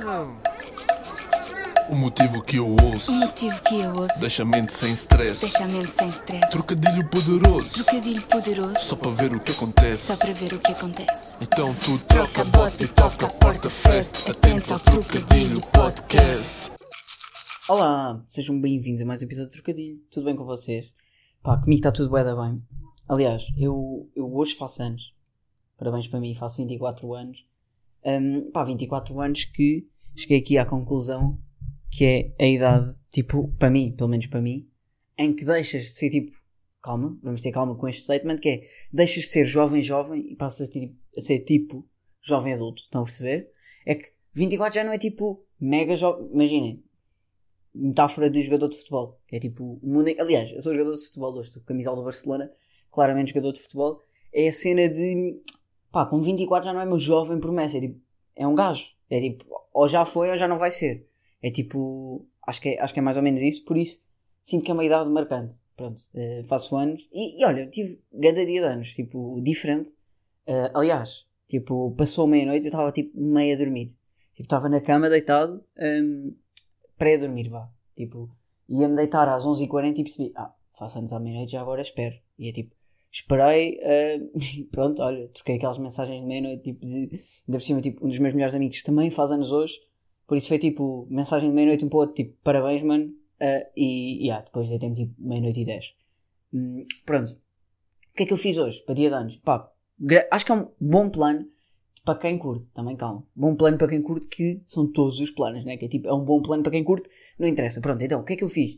O motivo que eu ouço deixa a mente sem stress. Trocadilho poderoso só para ver o que acontece. Então tu troca, bota e toca a porta fest. Atento ao Trocadilho Podcast. Olá, sejam bem-vindos a mais um episódio de Trocadilho. Tudo bem com vocês? Pá, comigo está tudo bué da bem. Aliás, eu hoje faço anos. Parabéns para mim, faço 24 anos. 24 anos que cheguei aqui à conclusão que é a idade, tipo, para mim, pelo menos para mim, em que deixas de ser tipo, calma, vamos ter calma com este statement, que é, deixas de ser jovem e passas a ser tipo jovem adulto, estão a perceber? É que 24 já não é tipo mega jovem, imaginem, metáfora de jogador de futebol, que é tipo, o mundo, aliás, eu sou jogador de futebol hoje, estou com a camisola do Barcelona, claramente jogador de futebol, é a cena de, pá, com 24 já não é meu jovem promessa, é tipo, é um gajo, é tipo, ou já foi ou já não vai ser. É tipo, acho que é mais ou menos isso, por isso sinto que é uma idade marcante. Pronto, faço anos e olha, tive grande dia de anos, tipo, diferente. Aliás, tipo, passou meia-noite e eu estava tipo meio a dormir. Tipo, estava na cama deitado, pré-dormir, vá. Tipo, ia-me deitar às 11h40 e percebi, faço anos à meia-noite, já agora espero. E é tipo, esperei, pronto, olha, troquei aquelas mensagens de meia-noite, tipo, ainda por cima, tipo, um dos meus melhores amigos também faz anos hoje. Por isso foi tipo, mensagem de meia-noite um para o outro, tipo, parabéns, mano. Depois deitei-me tipo meia-noite e 10. Pronto. O que é que eu fiz hoje, para dia de anos? Pá, acho que é um bom plano para quem curte, também calma. Bom plano para quem curte, que são todos os planos, né? Que é tipo, é um bom plano para quem curte, não interessa. Pronto, então, o que é que eu fiz?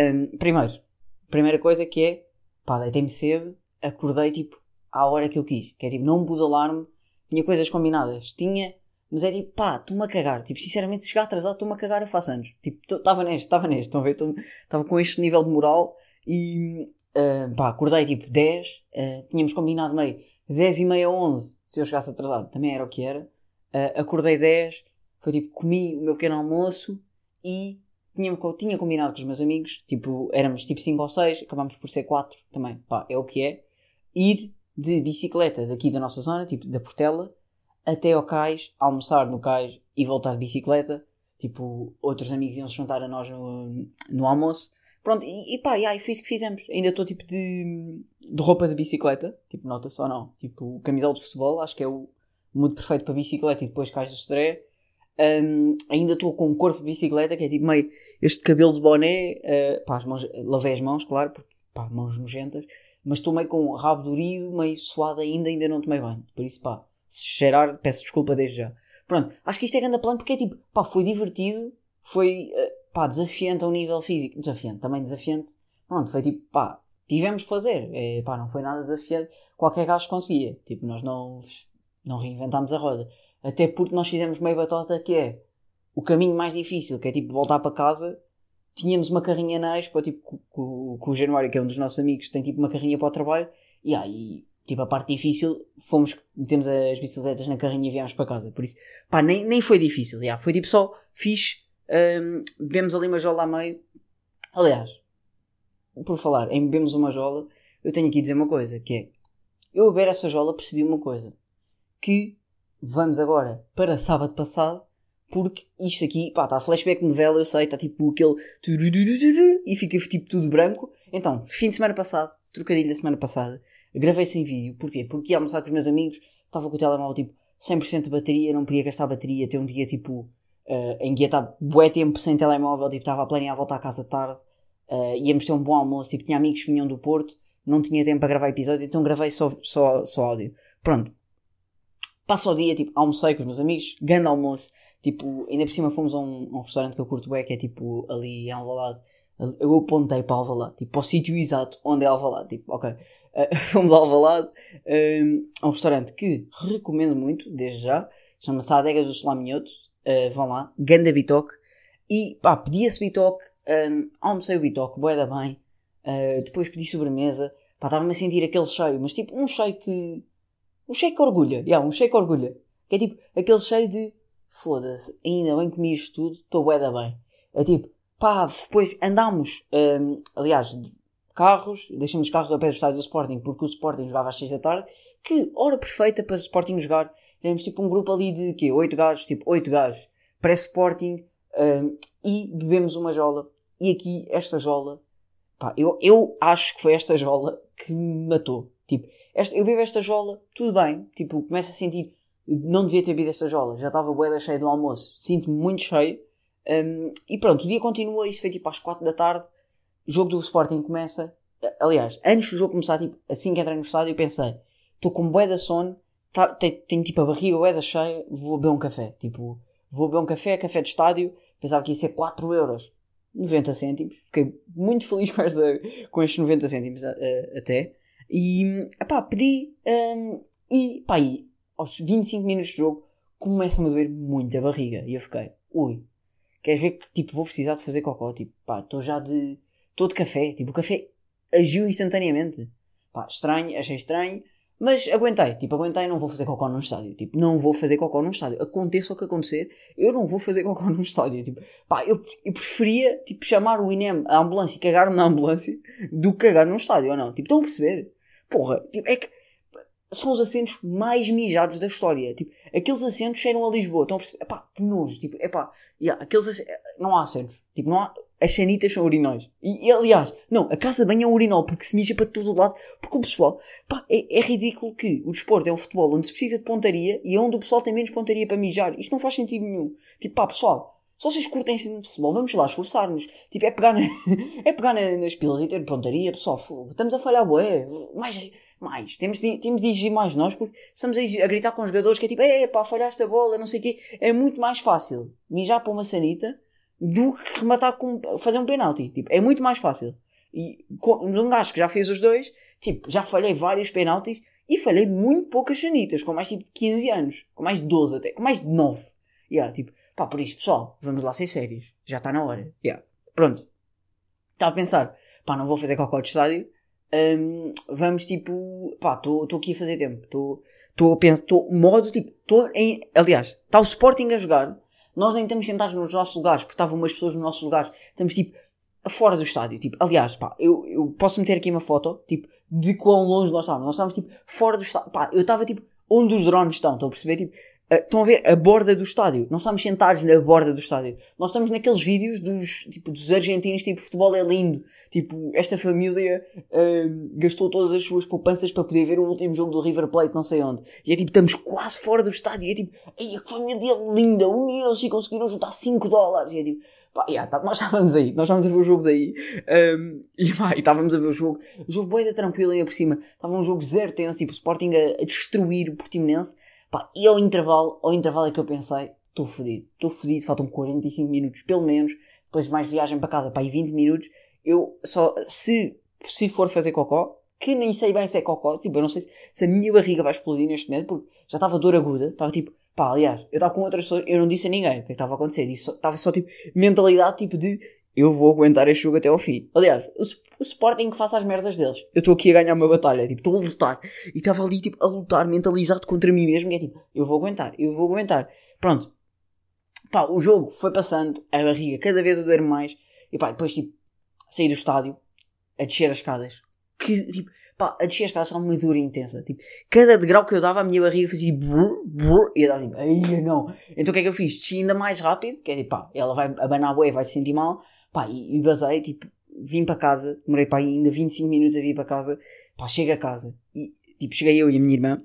Primeira coisa que é, pá, deitei-me cedo, acordei tipo, à hora que eu quis. Que é tipo, não me pus alarme, tinha coisas combinadas, mas é tipo, pá, estou-me a cagar. Tipo, sinceramente, se chegar atrasado, estou-me a cagar, eu faço anos. Tipo, estava neste, estão a ver? Estava com este nível de moral e, acordei tipo 10, tínhamos combinado meio 10h30, 11, se eu chegasse atrasado, também era o que era. Acordei 10, foi tipo, comi o meu pequeno almoço e tinha combinado com os meus amigos, tipo, éramos tipo 5 ou 6, acabámos por ser 4 também, pá, é o que é. Ir de bicicleta daqui da nossa zona, tipo, da Portela, até ao cais, almoçar no cais e voltar de bicicleta. Tipo, outros amigos iam se juntar a nós no almoço. Pronto, e foi isso que fizemos. Ainda estou tipo de roupa de bicicleta. Tipo, nota-se ou não. Tipo, camisola de futebol, acho que é o mood perfeito para bicicleta e depois cais de estreia. Ainda estou com um corpo de bicicleta, que é tipo meio este cabelo de boné. As mãos, lavei as mãos, claro, porque mãos nojentas. Mas estou meio com o rabo dorido, meio suado ainda não tomei banho. Por isso, se cheirar, peço desculpa desde já. Pronto, acho que isto é grande plano porque é tipo, foi divertido, foi, desafiante a um nível físico. Também desafiante. Pronto, foi tipo, tivemos de fazer. Não foi nada desafiante. Qualquer gajo conseguia. Tipo, nós não reinventámos a roda. Até porque nós fizemos meio batota, que é o caminho mais difícil, que é tipo, voltar para casa. Tínhamos uma carrinha na Expo, tipo, com o Januário, que é um dos nossos amigos, tem tipo uma carrinha para o trabalho. E tipo, a parte difícil, metemos as bicicletas na carrinha e viemos para casa. Por isso, nem foi difícil. Foi tipo só fixe. Bebemos ali uma jola a meio. Aliás, por falar em bebemos uma jola, eu tenho aqui a dizer uma coisa, que é, eu a beber essa jola percebi uma coisa. Que vamos agora para sábado passado, porque isto aqui, está flashback de novela, eu sei, está tipo aquele e fica tipo tudo branco. Então, fim de semana passado, trocadilho da semana passada, gravei sem vídeo. Porquê? Porque ia almoçar com os meus amigos, estava com o telemóvel tipo 100% de bateria, não podia gastar bateria, ter um dia tipo em que ia estar bué tempo sem telemóvel, tipo estava a planear voltar à casa tarde, íamos ter um bom almoço, tipo tinha amigos que vinham do Porto, não tinha tempo para gravar episódio, então gravei só áudio. Pronto, passo o dia, tipo, almocei com os meus amigos, grande almoço, tipo, ainda por cima fomos a um restaurante que eu curto bué, que é tipo ali em Alvalade. Eu apontei para Alvalade, tipo, para o sítio exato onde é Alvalade, tipo, ok. Fomos a Alvalade, a um restaurante que recomendo muito, desde já, chama-se Adegas do Solaminhoto, vão lá, ganda bitoque, e pedi esse bitoque, almocei o bitoque, bué da bem, depois pedi sobremesa, estava-me a sentir aquele cheio, mas tipo, um cheio que orgulha, um cheio que orgulha, que é tipo, aquele cheio de, foda-se, ainda bem que comi isto tudo, estou bué da bem, é tipo, depois andámos, aliás, carros, deixamos os carros ao pé do estádio do Sporting, porque o Sporting jogava às 6 da tarde, que hora perfeita para o Sporting jogar. Éramos tipo um grupo ali de 8 gajos, tipo 8 gajos, pré-Sporting, e bebemos uma jola. E aqui, esta jola, pá, eu acho que foi esta jola que me matou. Tipo, eu bebo esta jola, tudo bem, tipo, começo a sentir, não devia ter bebido esta jola, já estava bué da cheia do almoço, sinto-me muito cheio, e pronto, o dia continua, isto foi tipo às 4 da tarde, o jogo do Sporting começa, aliás, antes do jogo começar, tipo, assim que entrei no estádio, eu pensei, estou com bué da sono, tenho tipo a barriga bué da cheia, vou beber um café, tipo, vou beber um café de estádio, pensava que ia ser 4 euros, 90 cêntimos, fiquei muito feliz com estes 90 cêntimos até, e, epá, pedi, e, pá, e aos 25 minutos de jogo, começa-me a doer muito a barriga, e eu fiquei, ui, queres ver que, tipo, vou precisar de fazer cocó, tipo, pá, estou de café, tipo, o café agiu instantaneamente, pá, estranho, achei estranho, mas aguentei, não vou fazer cocó num estádio, tipo, não vou fazer cocó num estádio, aconteça o que acontecer, eu não vou fazer cocó num estádio, tipo, pá, eu preferia, tipo, chamar o INEM, a ambulância e cagar-me na ambulância, do que cagar num estádio, ou não, tipo, estão a perceber? Porra, tipo, é que são os assentos mais mijados da história, tipo, aqueles assentos cheiram a Lisboa, estão a perceber? Epá, que nojo, tipo, epá, aqueles assentos, não há assentos, tipo, não há, as sanitas são urinóis. E aliás, não, a casa de banho é um urinol, porque se mija para todo o lado, porque o pessoal, pá, é ridículo que o desporto é um futebol onde se precisa de pontaria e é onde o pessoal tem menos pontaria para mijar. Isto não faz sentido nenhum. Tipo, pá, pessoal, se vocês curtem de futebol, vamos lá esforçar-nos. Tipo, é pegar nas pilas e ter pontaria, pessoal, estamos a falhar, bué, mais. Temos de exigir mais nós, porque estamos a gritar com os jogadores que é tipo, pá, falhaste a bola, não sei o quê. É muito mais fácil mijar para uma sanita do que rematar fazer um penalti. Tipo, é muito mais fácil. E um gajo que já fez os dois, tipo, já falhei vários penaltis e falhei muito poucas sanitas, com mais tipo de 15 anos, com mais de 12 até, com mais de 9. Tipo, pá, por isso, pessoal, vamos lá ser sérios. Já está na hora. Pronto. Estava a pensar, pá, não vou fazer cocó de estádio. Vamos tipo, pá, estou aqui a fazer tempo. Estou a pensar, modo tipo, aliás, está o Sporting a jogar. Nós nem estamos sentados nos nossos lugares, porque estavam umas pessoas nos nossos lugares. Estamos, tipo, fora do estádio. Tipo, aliás, pá, eu posso meter aqui uma foto, tipo, de quão longe nós estávamos. Nós estávamos, tipo, fora do estádio. Pá, eu estava, tipo, onde os drones estão a perceber? Tipo, estão a ver a borda do estádio. Nós estamos sentados na borda do estádio. Nós estamos naqueles vídeos dos argentinos, tipo, futebol é lindo. Tipo, esta família gastou todas as suas poupanças para poder ver o último jogo do River Plate, não sei onde. E é tipo, estamos quase fora do estádio. E é tipo, ei, que família linda, uniram-se e conseguiram juntar $5. E é tipo, pá, nós estávamos aí, nós estávamos a ver o jogo daí. E estávamos a ver o jogo bué da tranquilo ainda por cima. Estava um jogo zero tenso, tipo, o Sporting a destruir o Portimonense. Pá, e ao intervalo é que eu pensei, estou fodido, faltam 45 minutos, pelo menos, depois de mais viagem para casa, pá, e 20 minutos, eu só, se for fazer cocó, que nem sei bem se é cocó, tipo, eu não sei se a minha barriga vai explodir neste momento, porque já estava dor aguda, estava tipo, pá, aliás, eu estava com outras pessoas, eu não disse a ninguém o que estava a acontecer, estava só tipo, mentalidade tipo de, eu vou aguentar este jogo até ao fim. Aliás, o Sporting que faça as merdas deles. Eu estou aqui a ganhar uma batalha, tipo, estou a lutar. E estava ali, tipo, a lutar, mentalizado contra mim mesmo. E é tipo, eu vou aguentar. Pronto. Pá, o jogo foi passando, a barriga cada vez a doer mais. E pá, depois, tipo, saí do estádio, a descer as escadas. Que, tipo, pá, a descer as escadas era uma dor intensa. Tipo, cada degrau que eu dava, a minha barriga fazia brrr, brrr, e eu dava tipo, ai, não. Então o que é que eu fiz? Desci ainda mais rápido, que é tipo, pá, ela vai abanar a bué, vai se sentir mal. Pá, e basei, tipo, vim para casa, demorei para aí ainda 25 minutos a vir para casa, pá, chego a casa, e, tipo, cheguei eu e a minha irmã,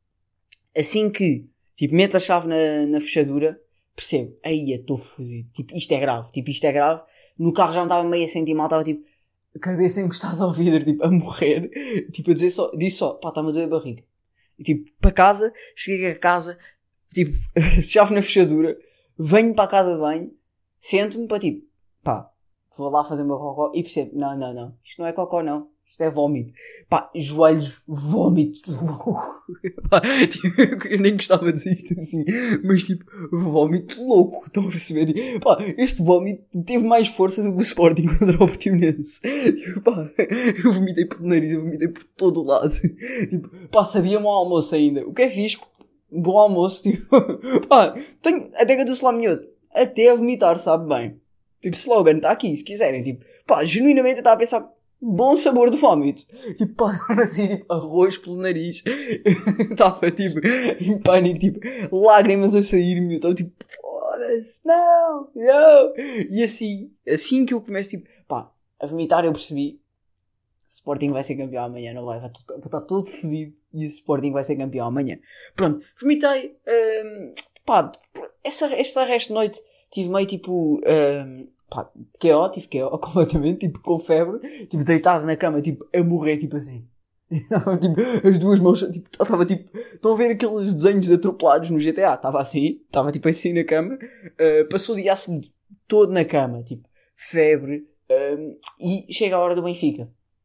assim que, tipo, meto a chave na fechadura, percebo, aí estou fodido, tipo, isto é grave, no carro já me estava meio a sentir mal, estava, tipo, a cabeça encostada ao vidro, tipo, a morrer, tipo, a dizer disse só, pá, está-me a doer a barriga, e, tipo, para casa, cheguei a casa, tipo, chave na fechadura, venho para a casa de banho, sento-me para, tipo, pá, vou lá fazer o meu cocó e percebo, não, isto não é cocó não, isto é vómito. Pá, joelhos, vómito louco. Pá, tipo, eu nem gostava de dizer isto assim, mas tipo, vómito louco, estão a perceber? Tipo, pá, este vómito teve mais força do que o Sporting contra o Portimonense. Tipo, pá, eu vomitei por nariz, eu vomitei por todo o lado. Tipo, pá, sabia-me ao almoço ainda. O que é fixe? Bom almoço, tipo, pá, tenho a década do Slaminhoto. Até a vomitar, sabe bem. Tipo, slogan, está aqui, se quiserem. Tipo, pá, genuinamente eu estava a pensar, bom sabor de vómito. Tipo, pá, assim, tipo, arroz pelo nariz. Estava, tipo, em pânico, tipo, lágrimas a sair-me. Eu estava, tipo, foda-se, não. E assim que eu começo, tipo, pá, a vomitar, eu percebi. Sporting vai ser campeão amanhã, não vai? Vai estar todo fodido e o Sporting vai ser campeão amanhã. Pronto, vomitei. Pá, esta resto de noite tive meio tipo. Pá, tive QO completamente, tipo, com febre, tipo, deitado na cama, tipo, a morrer, tipo assim. Tipo, as duas mãos, tipo, estava tipo, estão a ver aqueles desenhos atropelados no GTA? Estava tipo assim na cama, passou o dia assim, todo na cama, tipo, febre, e chega a hora do Benfica.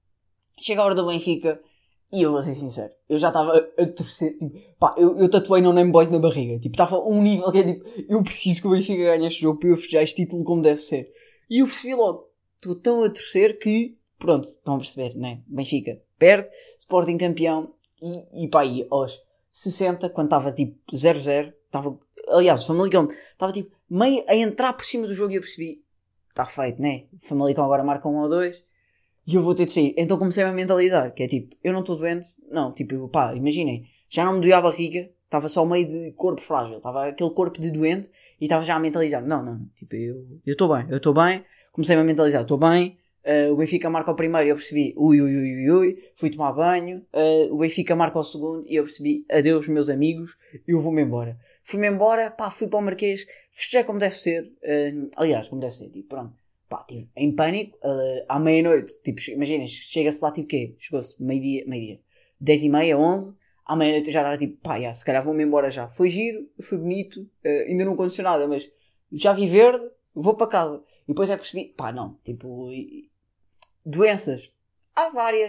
E eu vou ser sincero, eu já estava a torcer, tipo, pá, eu tatuei No Name Boys na barriga, tipo, estava um nível que é tipo, eu preciso que o Benfica ganhe este jogo para eu festejar este título como deve ser. E eu percebi logo, estou tão a torcer que, pronto, estão a perceber, né? Benfica perde, Sporting campeão, e pá, aí aos 60, quando estava tipo 0-0, aliás, o Famalicão estava tipo meio a entrar por cima do jogo e eu percebi, está feito, né? O Famalicão agora marca 1 ou 2. E eu vou ter de sair. Então comecei-me a mentalizar. Que é tipo, eu não estou doente. Não, tipo, pá, imaginem. Já não me doía a barriga. Estava só meio de corpo frágil. Estava aquele corpo de doente. E estava já a mentalizar. Não. Tipo, eu estou bem. Eu estou bem. Comecei-me a mentalizar. Estou bem. O Benfica marca o primeiro e eu percebi. Ui. Fui tomar banho. O Benfica marca o segundo e eu percebi. Adeus, meus amigos. Eu vou-me embora. Fui-me embora. Pá, fui para o Marquês. Festejei como deve ser. Aliás, como deve ser. Tipo, pronto. Pá, tipo, em pânico, à meia-noite, tipo, imagina, chega-se lá, tipo, quê? Chegou-se meio-dia, 10h30, 11, à meia-noite eu já estava, tipo, pá, se calhar vou-me embora já. Foi giro, foi bonito, ainda não aconteceu nada, mas já vi verde, vou para casa. E depois é que percebi, pá, não, tipo, doenças, há várias,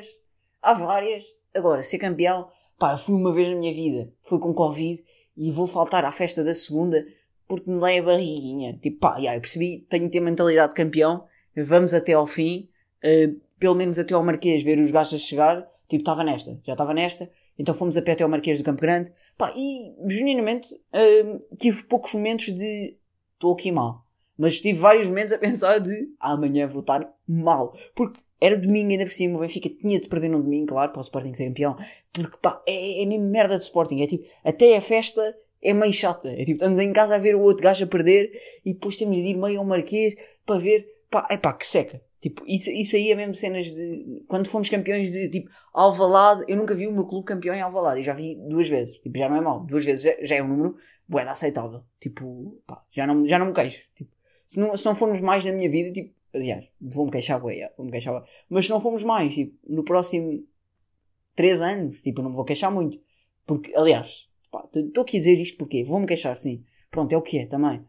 agora, ser campeão, pá, eu fui uma vez na minha vida, fui com Covid, e vou faltar à festa da segunda, porque me dei a barriguinha. Tipo, pá, eu percebi, tenho que ter mentalidade de campeão, vamos até ao fim, pelo menos até ao Marquês, ver os gajos a chegar. Tipo, já estava nesta, então fomos a pé até ao Marquês do Campo Grande. Pá, e, genuinamente, tive poucos momentos de, estou aqui mal. Mas tive vários momentos a pensar de, amanhã vou estar mal. Porque era domingo ainda por cima, o Benfica tinha de perder num domingo, claro, para o Sporting ser campeão. Porque, pá, é mesmo merda de Sporting. É tipo, até a festa é meio chata. É tipo, estamos em casa a ver o outro gajo a perder e depois temos de ir meio ao Marquês para ver, pá, que seca. Tipo, isso aí é mesmo cenas de, quando fomos campeões de, tipo, Alvalade, eu nunca vi o meu clube campeão em Alvalade, eu já vi 2 vezes, tipo, já não é mau, 2 vezes já é um número, bué, aceitável. Tipo, pá, já não me queixo. Tipo, se não formos mais na minha vida, tipo, aliás, vou-me queixar, bué, mas se não formos mais, tipo, no próximo 3 anos, tipo, eu não me vou queixar muito. Porque, aliás, estou aqui a dizer isto porque vou-me queixar, sim. Pronto, é o que é, também.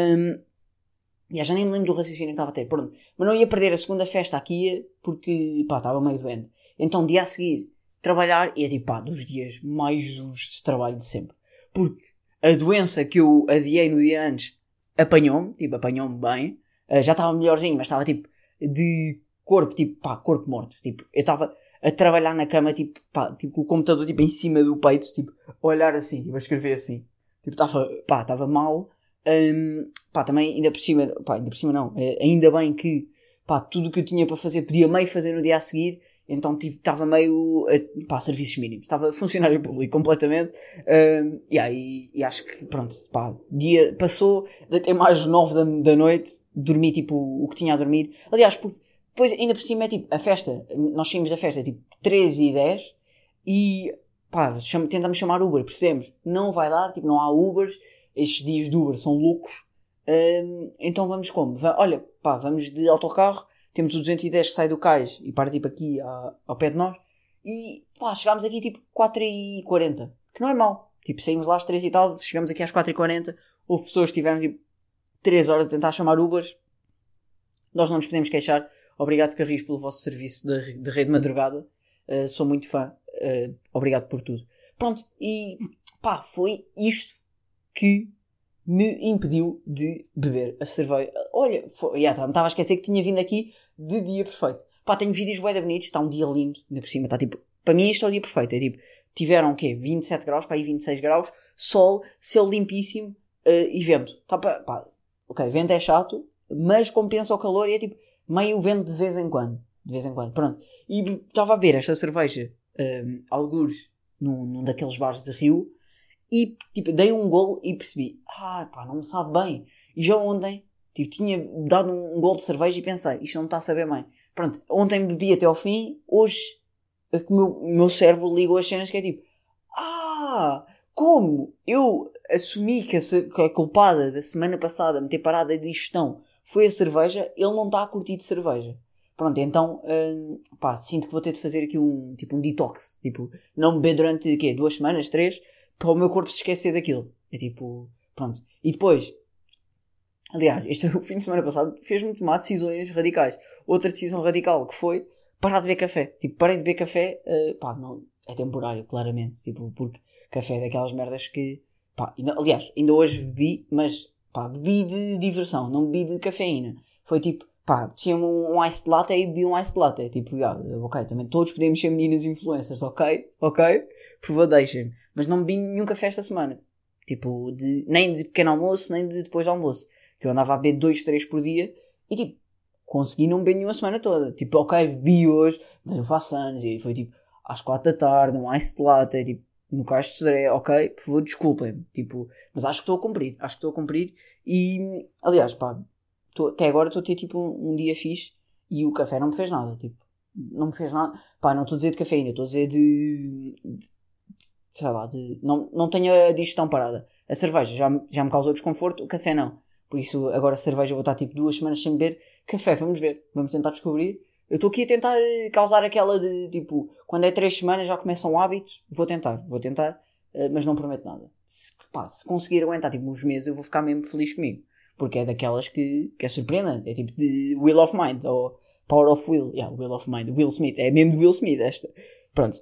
Já nem me lembro do raciocínio que estava a ter, pronto. Mas não ia perder a segunda festa aqui porque, pá, estava meio doente. Então, dia a seguir, trabalhar e é tipo, pá, dos dias mais justos de trabalho de sempre. Porque a doença que eu adiei no dia antes apanhou-me bem. Já estava melhorzinho, mas estava tipo, de corpo, tipo, pá, corpo morto. Tipo, eu estava a trabalhar na cama, tipo, pá, tipo, com o computador, tipo, em cima do peito, tipo, a olhar assim, tipo, a escrever assim. Tipo, estava mal. Pá, também, ainda por cima não, ainda bem que, pá, tudo o que eu tinha para fazer, podia meio fazer no dia a seguir, então, tipo, estava meio, pá, serviços mínimos, estava funcionário público, completamente, e acho que, pronto, pá, dia passou, até mais 9 da noite, dormi, tipo, o que tinha a dormir, aliás, porque, depois, ainda por cima é tipo, a festa, nós saímos da festa tipo 13h10 e pá, tentamos chamar Uber, percebemos? Não vai dar, tipo, não há Ubers, estes dias de Uber são loucos, então vamos como? Olha, pá, vamos de autocarro, temos o 210 que sai do cais e para tipo aqui ao pé de nós e pá, chegámos aqui tipo 4h40, que não é mau, tipo, saímos lá às 3 e tal, chegamos aqui às 4h40, houve pessoas que tiveram tipo 3 horas a tentar chamar Ubers, nós não nos podemos queixar. Obrigado, Carris, pelo vosso serviço de rede de madrugada. Sou muito fã. Obrigado por tudo. Pronto, e pá, foi isto que me impediu de beber a cerveja. Olha, me estava a esquecer que tinha vindo aqui de dia perfeito. Pá, tenho vídeos bué bonitos, está um dia lindo, ainda por cima, está tipo, para mim isto é o dia perfeito. É tipo, tiveram o quê? 27 graus, para aí 26 graus, sol, céu limpíssimo e vento. Tá, pá, ok, vento é chato, mas compensa o calor e é tipo, meio vento de vez em quando. de vez em quando, pronto. E estava a beber esta cerveja, algures, num daqueles bares de Rio, e tipo, dei um golo e percebi, pá, não me sabe bem. E já ontem, tipo, tinha dado um golo de cerveja e pensei, isto não está a saber bem. Pronto, ontem bebi até ao fim, hoje o meu cérebro ligou as cenas que é tipo, como eu assumi que a culpada da semana passada me ter parado a digestão foi a cerveja, ele não está a curtir de cerveja. Pronto, então, sinto que vou ter de fazer aqui um detox. Tipo, não beber durante, 2 semanas, 3, para o meu corpo se esquecer daquilo. É tipo, pronto. E depois, aliás, o fim de semana passado fez-me tomar decisões radicais. Outra decisão radical que foi parar de beber café. Tipo, parei de beber café, não, é temporário, claramente. Tipo, porque café é daquelas merdas que, aliás, ainda hoje bebi, mas, bebi de diversão, não bebi de cafeína. Foi tipo, tinha-me um iced latte e bebi um iced latte. Tipo, ok, também todos podemos ser meninas influencers, ok? Por favor, deixem-me. Mas não bebi nenhum café esta semana. Tipo, nem de pequeno almoço, nem de depois do almoço. Que eu andava a beber 2, 3 por dia e tipo, consegui não beber nenhuma semana toda. Tipo, ok, bebi hoje, mas eu faço anos e foi tipo, às 4 da tarde, um iced latte, tipo, no caso de Cedré, ok, por favor, desculpem-me. Tipo, mas acho que estou a cumprir. E, aliás, até agora estou a ter tipo um dia fixe e o café não me fez nada. Tipo, não me fez nada. Não estou a dizer de cafeína, estou a dizer sei lá, não tenho a digestão parada. A cerveja já me causou desconforto, o café não. Por isso, agora a cerveja eu vou estar tipo 2 semanas sem beber. Café, vamos ver. Vamos tentar descobrir. Eu estou aqui a tentar causar aquela de, tipo, quando é 3 semanas já começa um hábito. Vou tentar. Mas não prometo nada. Se conseguir aguentar, tipo, uns meses, eu vou ficar mesmo feliz comigo. Porque é daquelas que é surpreendente. É tipo de Will of Mind, ou Power of Will. Will of Mind. Will Smith. É mesmo de Will Smith esta. Pronto.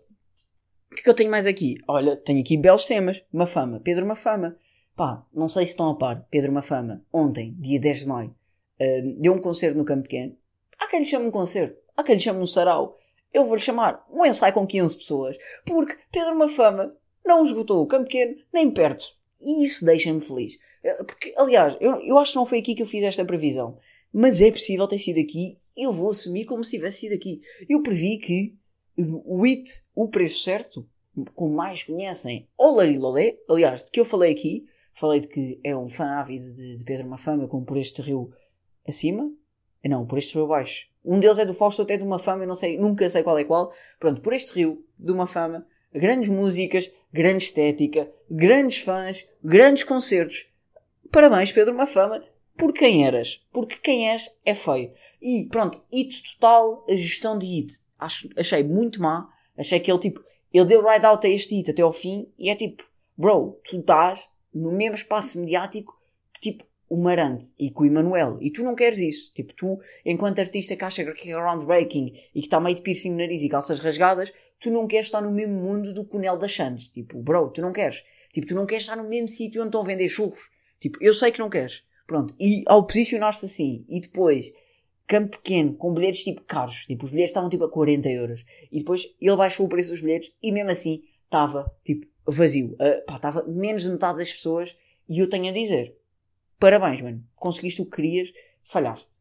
O que é que eu tenho mais aqui? Olha, tenho aqui belos temas. Mafama. Pedro Mafama. Não sei se estão a par. Pedro Mafama, ontem, dia 10 de maio, deu um concerto no Campo Pequeno. Há quem lhe chame um concerto. Há quem lhe chame um sarau. Eu vou-lhe chamar um ensaio com 15 pessoas. Porque Pedro Mafama não esgotou o Campo Pequeno nem perto. E isso deixa-me feliz. Porque, aliás, eu acho que não foi aqui que eu fiz esta previsão. Mas é possível ter sido aqui. Eu vou assumir como se tivesse sido aqui. Eu previ que o IT, o preço certo, como mais conhecem, o Larilolé, aliás, de que eu falei aqui, falei de que é um fã ávido de Pedro Mafama, como por este rio acima. Não, por este rio abaixo. Um deles é do Fausto, até de Mafama, eu não sei, nunca sei qual é qual. Pronto, por este rio de Mafama, grandes músicas, grande estética, grandes fãs, grandes concertos. Parabéns, Pedro Mafama, por quem eras. Porque quem és é feio. E pronto, IT total, a gestão de IT. Achei muito má. Achei que ele deu ride out a este IT até ao fim. E é tipo, bro, tu estás no mesmo espaço mediático que tipo o Marante e com o Emanuel. E tu não queres isso. Tipo, tu, enquanto artista que acha que é groundbreaking e que está meio de piercing no nariz e calças rasgadas, tu não queres estar no mesmo mundo do Cunel das Sandes. Tipo, bro, tu não queres. Tipo, tu não queres estar no mesmo sítio onde estão a vender churros. Tipo, eu sei que não queres. Pronto. E ao posicionar-se assim, e depois, Campo Pequeno, com bilhetes tipo caros, tipo, os bilhetes estavam tipo a 40 euros. E depois ele baixou o preço dos bilhetes e mesmo assim estava tipo vazio. Estava menos de metade das pessoas. E eu tenho a dizer, parabéns, mano. Conseguiste o que querias. Falhaste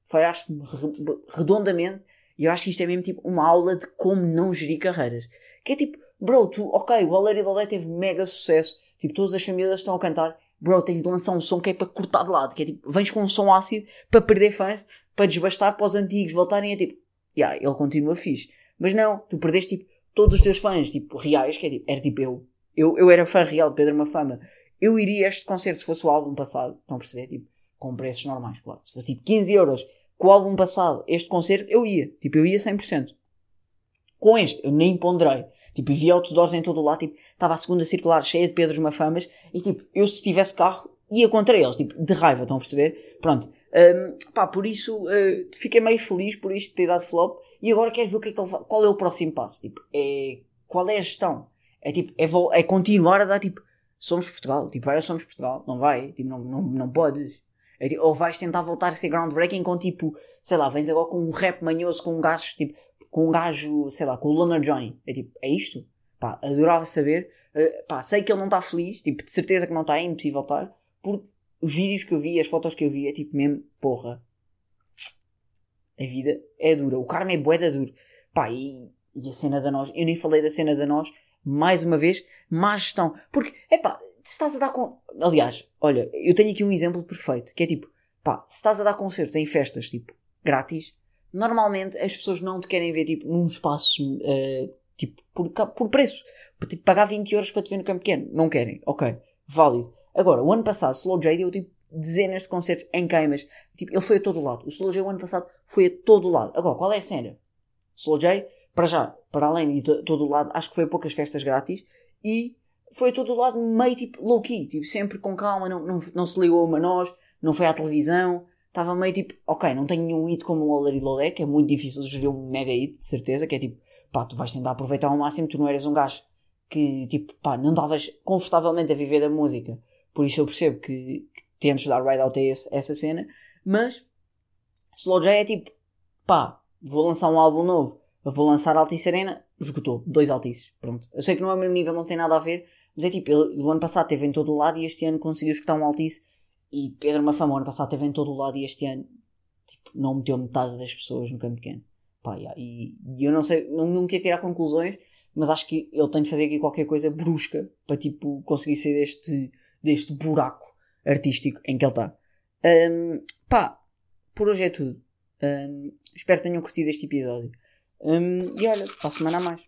redondamente. E eu acho que isto é mesmo tipo uma aula de como não gerir carreiras. Que é tipo, bro, o Alarilolé teve mega sucesso. Tipo, todas as famílias estão a cantar. Bro, tens de lançar um som que é para cortar de lado. Que é tipo, vens com um som ácido para perder fãs, para desbastar para os antigos voltarem a tipo, ele continua fixe. Mas não, tu perdeste tipo todos os teus fãs, tipo, reais, que é tipo, era tipo eu. Eu era fã real de Pedro Mafama. Eu iria a este concerto se fosse o álbum passado. Estão a perceber? Tipo, com preços normais, claro. Se fosse tipo 15 euros com o álbum passado, este concerto, eu ia. Tipo, eu ia 100%. Com este, eu nem ponderei. Tipo, e vi outdoors em todo o lado, tipo, estava a segunda circular cheia de Pedros Mafamas, e tipo, eu se tivesse carro, ia contra eles, tipo, de raiva, estão a perceber? Pronto. Por isso, fiquei meio feliz por isto ter dado flop, e agora quero ver qual é o próximo passo, tipo, qual é a gestão? É tipo, é continuar a dar, tipo, somos Portugal, tipo, vai ao Somos Portugal, não vai, tipo, não podes. É, tipo, ou vais tentar voltar a ser groundbreaking com, tipo, sei lá, vens agora com um rap manhoso, com um gajo, sei lá, com o Loner Johnny. É tipo, é isto? Adorava saber. Sei que ele não está feliz, tipo, de certeza que não está, é impossível estar, porque os vídeos que eu vi, as fotos que eu vi, é tipo mesmo, porra. A vida é dura. O karma é bué da duro. Pá, e a cena da nós... Eu nem falei da cena da nós. Mais uma vez, má gestão. Porque, se estás a dar com... Aliás, olha, eu tenho aqui um exemplo perfeito. Que é tipo, se estás a dar concertos em festas, tipo, grátis, normalmente as pessoas não te querem ver, tipo, num espaço, tipo, por preço. Tipo, pagar 20 euros para te ver no campo pequeno. Não querem. Ok. Válido. Agora, o ano passado, Slow J deu, tipo, dezenas de concertos em queimas. Tipo, ele foi a todo lado. O Slow J o ano passado foi a todo lado. Agora, qual é a cena? Slow J, para além de todo lado, acho que foi a poucas festas grátis e foi a todo lado meio tipo low-key, tipo, sempre com calma, não se ligou a nós, não foi à televisão, estava meio tipo, ok, não tenho nenhum hit como o Olé Lolé, que é muito difícil de gerir um mega hit, de certeza, que é tipo, tu vais tentar aproveitar ao máximo, tu não eras um gajo que, tipo, não estavas confortavelmente a viver da música, por isso eu percebo que tentes dar ride out a essa cena, mas Slow J é tipo, vou lançar um álbum novo, vou lançar Altice Arena, esgotou, 2 Altices, pronto. Eu sei que não é o mesmo nível, não tem nada a ver, mas é tipo, ele o ano passado teve em todo o lado e este ano conseguiu escutar um Altice, e Pedro Mafama o ano passado teve em todo o lado e este ano, tipo, não meteu metade das pessoas no campo pequeno. E eu não sei, não quero tirar conclusões, mas acho que ele tem de fazer aqui qualquer coisa brusca para, tipo, conseguir sair deste buraco artístico em que ele está. Por hoje é tudo. Espero que tenham curtido este episódio. E olha, para a semana a mais.